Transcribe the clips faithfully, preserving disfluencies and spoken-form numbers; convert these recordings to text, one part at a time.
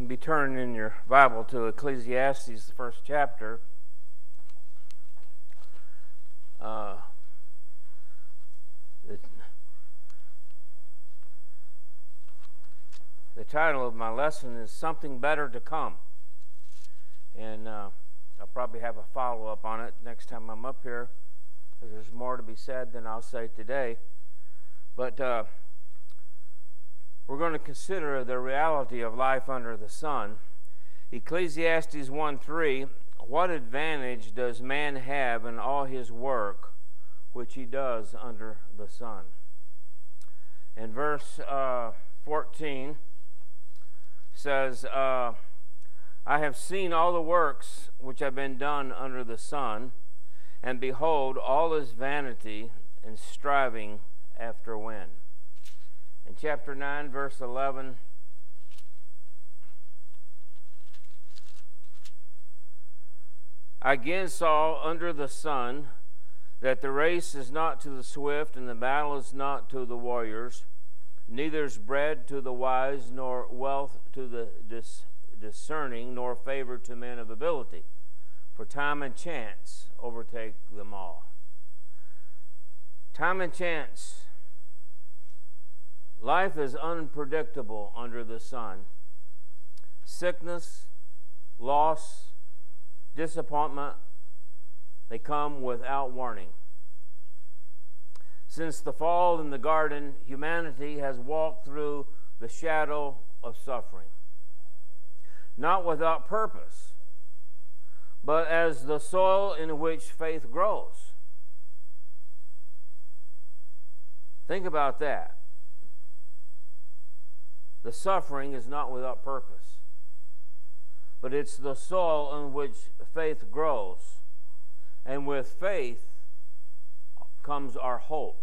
can be turning in your Bible to Ecclesiastes, the first chapter. Uh, the, the title of my lesson is Something Better to Come. And uh, I'll probably have a follow-up on it next time I'm up here. If there's more to be said than I'll say today. But uh, we're going to consider the reality of life under the sun. Ecclesiastes one three, what advantage does man have in all his work which he does under the sun? And verse uh, fourteen says, uh, I have seen all the works which have been done under the sun, and behold, all is vanity and striving after wind. In chapter nine, verse eleven, I again saw under the sun that the race is not to the swift, and the battle is not to the warriors, neither is bread to the wise, nor wealth to the dis- discerning, nor favor to men of ability. For time and chance overtake them all. Time and chance. Life is unpredictable under the sun. Sickness, loss, disappointment, they come without warning. Since the fall in the garden, humanity has walked through the shadow of suffering. Not without purpose, but as the soil in which faith grows. Think about that. The suffering is not without purpose, but it's the soil in which faith grows. And with faith comes our hope.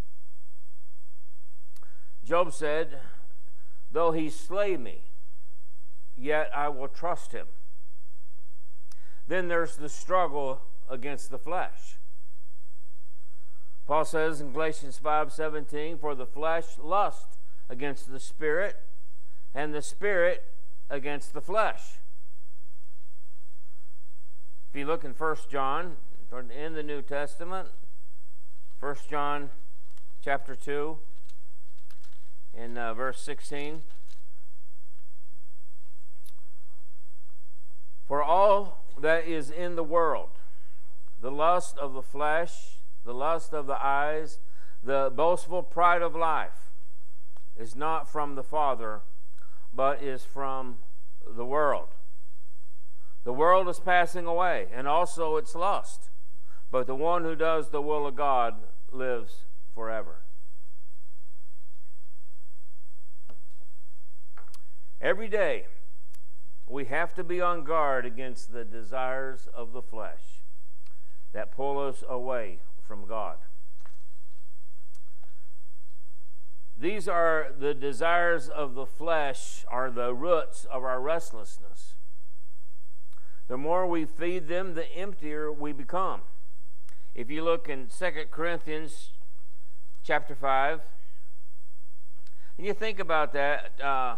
Job said, though he slay me, yet I will trust him. Then there's the struggle against the flesh. Paul says in Galatians five seventeen, for the flesh lusts against the spirit, and the spirit against the flesh. If you look in First John, in the New Testament, First John chapter two, in uh, verse sixteen, for all that is in the world, the lust of the flesh, the lust of the eyes, the boastful pride of life, is not from the Father, but is from the world. The world is passing away, and also its lust, but the one who does the will of God lives forever. Every day, we have to be on guard against the desires of the flesh that pull us away from God. These are the desires of the flesh, are the roots of our restlessness. The more we feed them, the emptier we become. If you look in Second Corinthians chapter five, and you think about that, uh,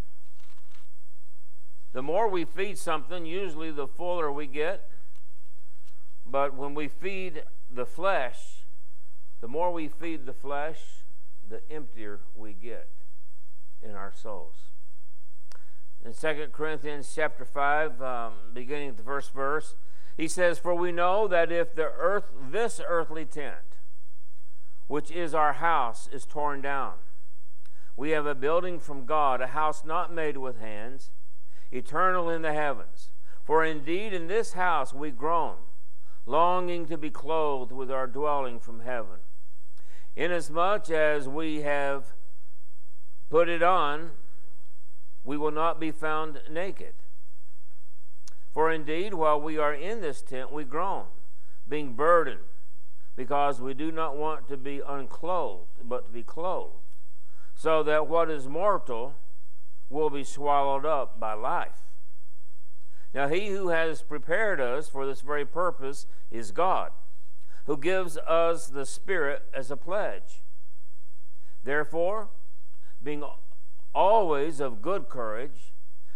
the more we feed something, usually the fuller we get. But when we feed the flesh, the more we feed the flesh, the emptier we get in our souls. In Second Corinthians chapter five, um, beginning at the first verse, he says, for we know that if the earth, this earthly tent, which is our house, is torn down, we have a building from God, a house not made with hands, eternal in the heavens. For indeed in this house we groan, longing to be clothed with our dwelling from heaven. Inasmuch as we have put it on, we will not be found naked. For indeed, while we are in this tent, we groan, being burdened, because we do not want to be unclothed, but to be clothed, so that what is mortal will be swallowed up by life. Now he who has prepared us for this very purpose is God, who gives us the Spirit as a pledge. Therefore, being always of good courage,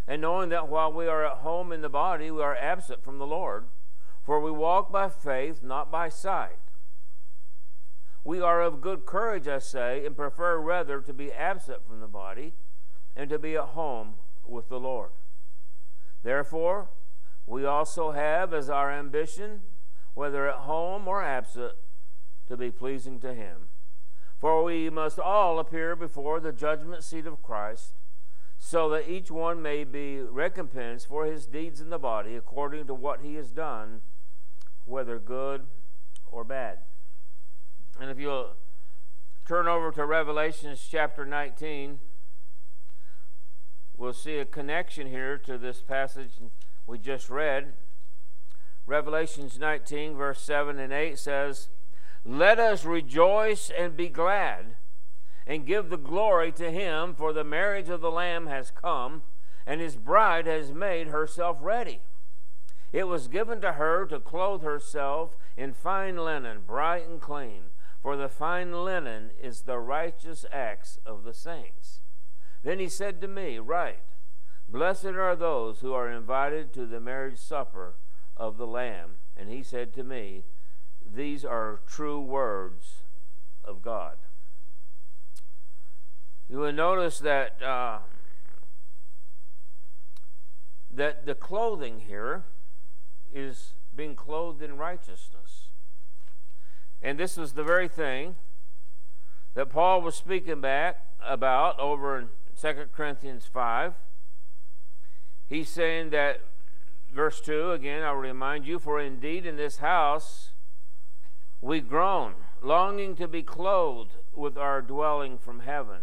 and knowing that while we are at home in the body, we are absent from the Lord. For we walk by faith, not by sight. We are of good courage, I say, and prefer rather to be absent from the body and to be at home with the Lord. Therefore, we also have as our ambition, whether at home or absent, to be pleasing to Him. For we must all appear before the judgment seat of Christ, so that each one may be recompensed for his deeds in the body according to what he has done, whether good or bad. And if you'll turn over to Revelation chapter nineteen, we'll see a connection here to this passage we just read. Revelation nineteen, verse seven and eight says, "Let us rejoice and be glad, and give the glory to Him, for the marriage of the Lamb has come, and His bride has made herself ready. It was given to her to clothe herself in fine linen, bright and clean, for the fine linen is the righteous acts of the saints. Then He said to me, Write, Blessed are those who are invited to the marriage supper of the Lamb. And He said to me, These are true words of God." You will notice that uh, that the clothing here is being clothed in righteousness. And this was the very thing that Paul was speaking back about over in Second Corinthians five. He's saying that, verse two, again, I'll remind you, "For indeed in this house we groan, longing to be clothed with our dwelling from heaven,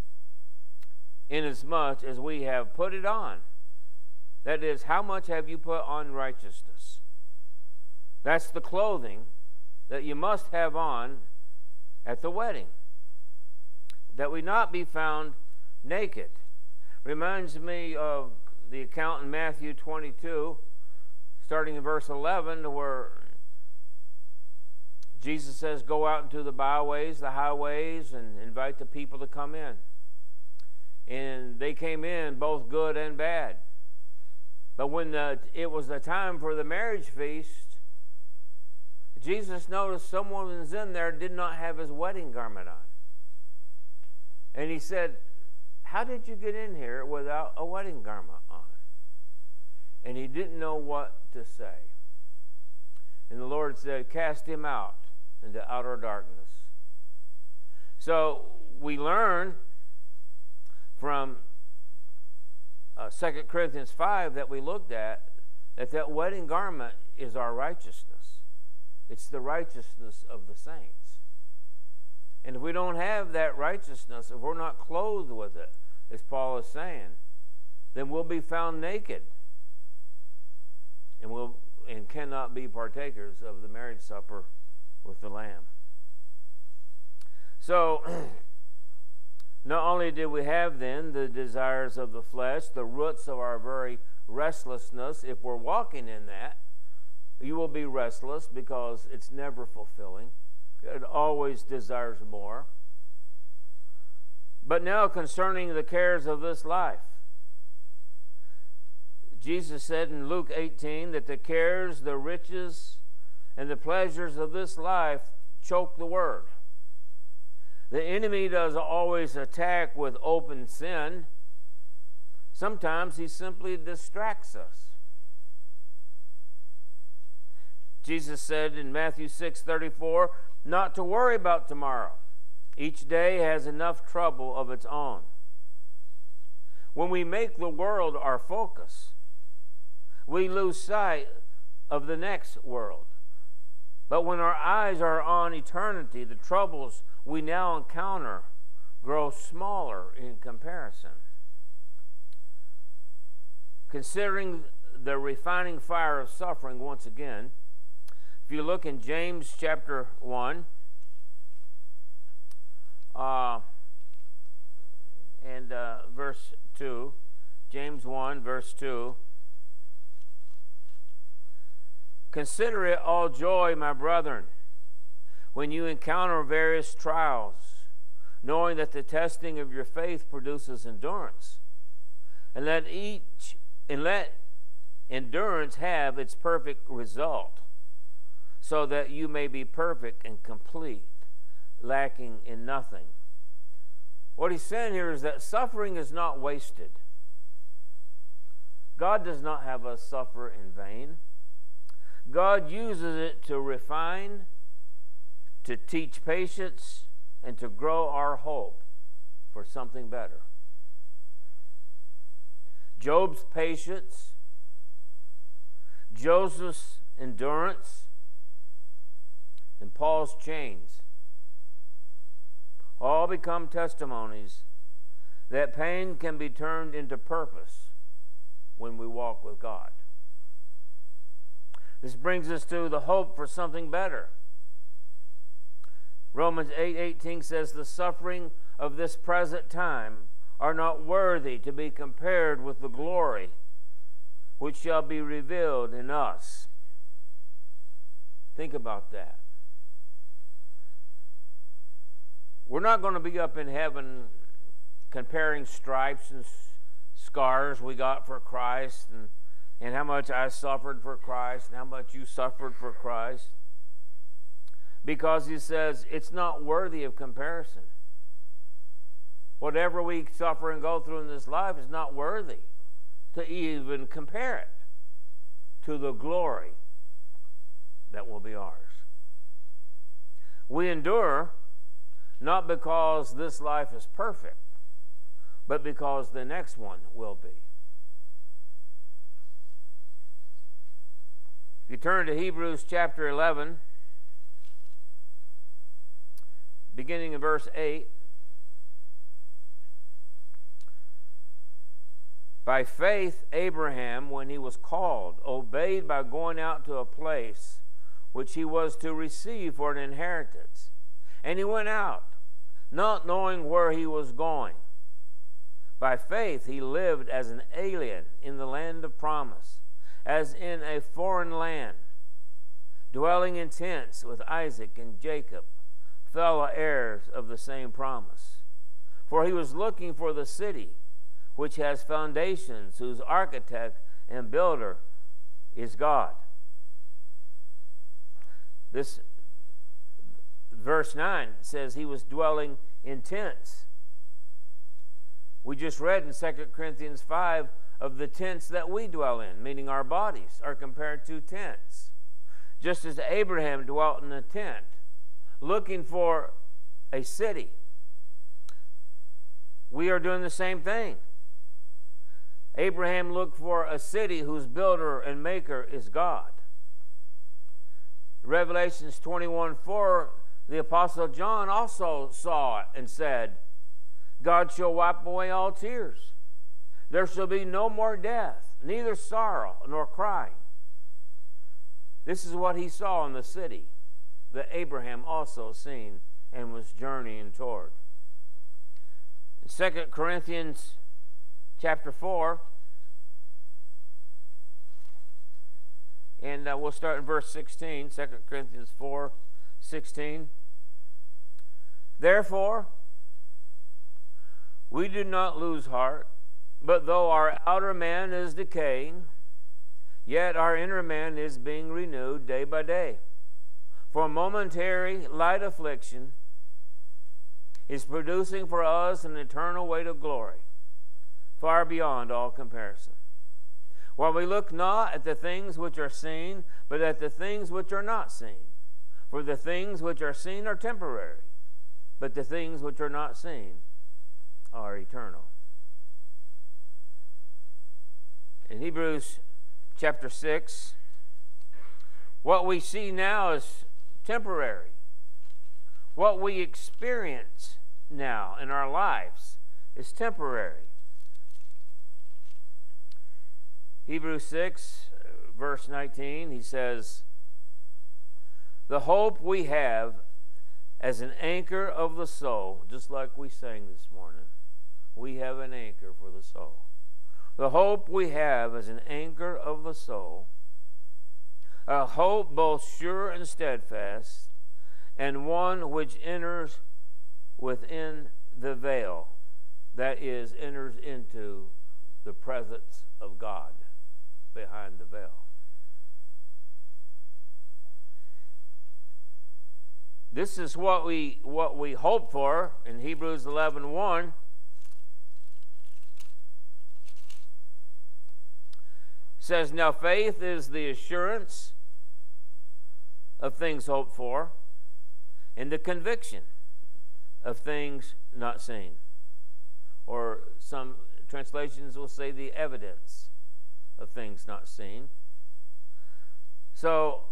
inasmuch as we have put it on." That is, how much have you put on righteousness? That's the clothing that you must have on at the wedding, that we not be found naked. Reminds me of the account in Matthew twenty-two, starting in verse eleven, where Jesus says, "Go out into the byways, the highways, and invite the people to come in." And they came in, both good and bad. But when the, it was the time for the marriage feast, Jesus noticed someone was in there did not have his wedding garment on. And He said, "How did you get in here without a wedding garment on?" And he didn't know what to say. And the Lord said, "Cast him out into outer darkness." So we learn from uh, Second Corinthians five that we looked at, that that wedding garment is our righteousness. It's the righteousness of the saints. And if we don't have that righteousness, if we're not clothed with it, as Paul is saying, then we'll be found naked, and we'll and cannot be partakers of the marriage supper with the Lamb. So not only do we have then the desires of the flesh, the roots of our very restlessness, if we're walking in that, you will be restless because it's never fulfilling. It always desires more. But now concerning the cares of this life, Jesus said in Luke eighteen that the cares, the riches, and the pleasures of this life choke the word. The enemy does always attack with open sin. Sometimes he simply distracts us. Jesus said in Matthew six thirty-four, not to worry about tomorrow. Each day has enough trouble of its own. When we make the world our focus, we lose sight of the next world. But when our eyes are on eternity, the troubles we now encounter grow smaller in comparison. Considering the refining fire of suffering once again, if you look in James chapter one, uh, and uh, verse two, James one, verse two, consider it all joy, my brethren, when you encounter various trials, knowing that the testing of your faith produces endurance. And let each And let endurance have its perfect result, so that you may be perfect and complete, lacking in nothing. What he's saying here is that suffering is not wasted. God does not have us suffer in vain. God uses it to refine, to teach patience, and to grow our hope for something better. Job's patience, Joseph's endurance, and Paul's chains all become testimonies that pain can be turned into purpose when we walk with God. This brings us to the hope for something better. Romans eight eighteen says, the suffering of this present time are not worthy to be compared with the glory which shall be revealed in us. Think about that. We're not going to be up in heaven comparing stripes and scars we got for Christ, and, and how much I suffered for Christ and how much you suffered for Christ. Because he says it's not worthy of comparison. Whatever we suffer and go through in this life is not worthy to even compare it to the glory that will be ours. We endure not because this life is perfect, but because the next one will be. If you turn to Hebrews chapter eleven, beginning in verse eight, by faith Abraham, when he was called, obeyed by going out to a place which he was to receive for an inheritance. And he went out, not knowing where he was going. By faith he lived as an alien in the land of promise, as in a foreign land, dwelling in tents with Isaac and Jacob, fellow heirs of the same promise. For he was looking for the city which has foundations, whose architect and builder is God. This verse nine says he was dwelling in tents. We just read in Second Corinthians five of the tents that we dwell in, meaning our bodies are compared to tents. Just as Abraham dwelt in a tent, looking for a city, we are doing the same thing. Abraham looked for a city whose builder and maker is God. Revelations twenty-one four, the Apostle John also saw it and said, God shall wipe away all tears. There shall be no more death, neither sorrow nor crying. This is what he saw in the city that Abraham also seen and was journeying toward. In Second Corinthians chapter four, and uh, we'll start in verse sixteen, Second Corinthians four sixteen. Therefore, we do not lose heart, but though our outer man is decaying, yet our inner man is being renewed day by day. For momentary light affliction is producing for us an eternal weight of glory, far beyond all comparison. While we look not at the things which are seen, but at the things which are not seen. For the things which are seen are temporary, but the things which are not seen are eternal. In Hebrews chapter six, what we see now is temporary. What we experience now in our lives is temporary. Hebrews six, verse nineteen, he says, the hope we have as an anchor of the soul, just like we sang this morning, we have an anchor for the soul. The hope we have as an anchor of the soul, a hope both sure and steadfast, and one which enters within the veil, that is, enters into the presence of God behind the veil. This is what we what we hope for in Hebrews eleven one. Says, now faith is the assurance of things hoped for and the conviction of things not seen. Or some translations will say the evidence of things not seen. So,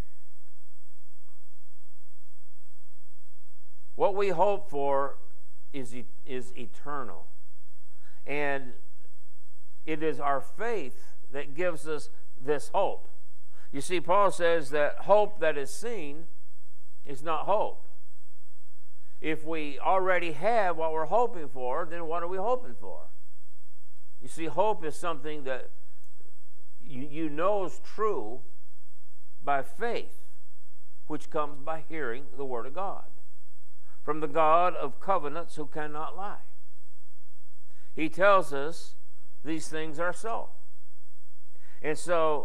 what we hope for is, is eternal. And it is our faith that gives us this hope. You see, Paul says that hope that is seen is not hope. If we already have what we're hoping for, then what are we hoping for? You see, hope is something that you, you know is true by faith, which comes by hearing the Word of God, from the God of covenants who cannot lie. He tells us these things are so. And so,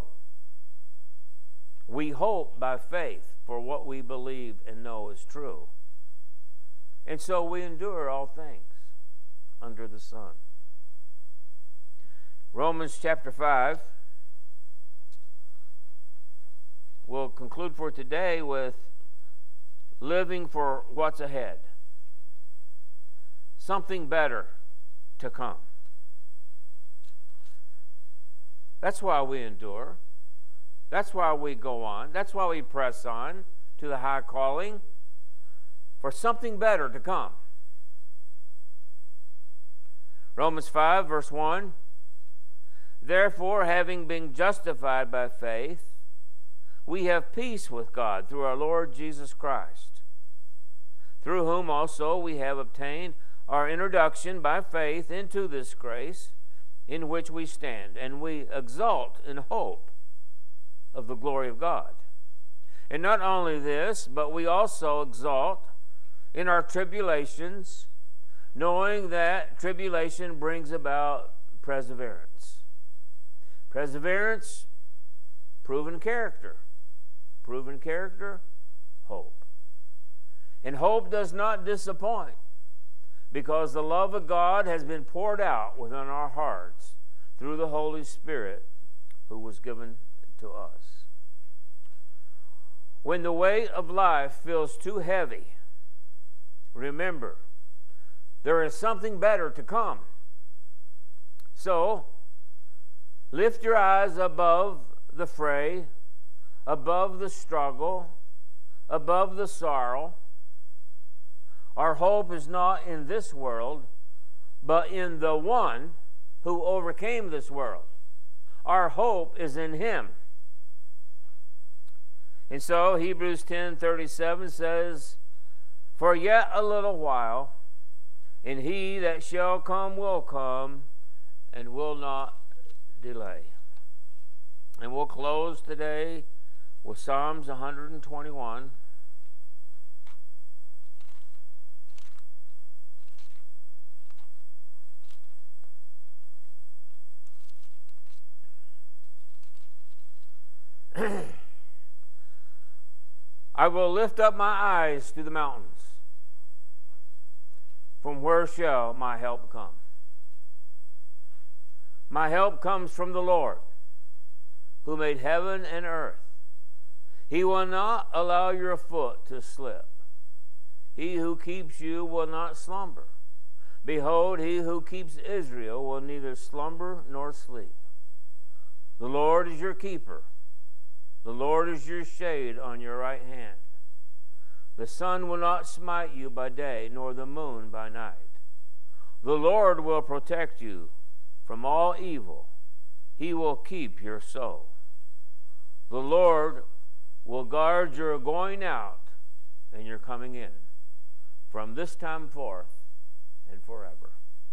we hope by faith for what we believe and know is true. And so we endure all things under the sun. Romans chapter five. We'll conclude for today with living for what's ahead. Something better to come. That's why we endure. That's why we go on. That's why we press on to the high calling, for something better to come. Romans five, verse one. Therefore, having been justified by faith, we have peace with God through our Lord Jesus Christ, through whom also we have obtained our introduction by faith into this grace in which we stand, and we exult in hope of the glory of God. And not only this, but we also exult in our tribulations, knowing that tribulation brings about perseverance. Perseverance, proven character. Proven character, hope. And hope does not disappoint, because the love of God has been poured out within our hearts through the Holy Spirit who was given to us. When the weight of life feels too heavy, remember, there is something better to come. So, lift your eyes above the fray, above the struggle, above the sorrow. Our hope is not in this world, but in the one who overcame this world. Our hope is in Him. And so Hebrews ten thirty-seven says, for yet a little while, and He that shall come will come, and will not delay. And we'll close today with Psalms one twenty-one. I will lift up my eyes to the mountains. From where shall my help come? My help comes from the Lord, who made heaven and earth. He will not allow your foot to slip. He who keeps you will not slumber. Behold, he who keeps Israel will neither slumber nor sleep. The Lord is your keeper. The Lord is your shade on your right hand. The sun will not smite you by day, nor the moon by night. The Lord will protect you from all evil. He will keep your soul. The Lord will guard your going out and your coming in from this time forth and forever.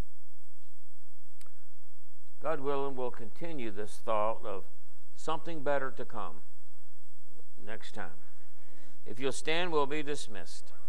God willing, we'll continue this thought of something better to come next time. If you'll stand, we'll be dismissed.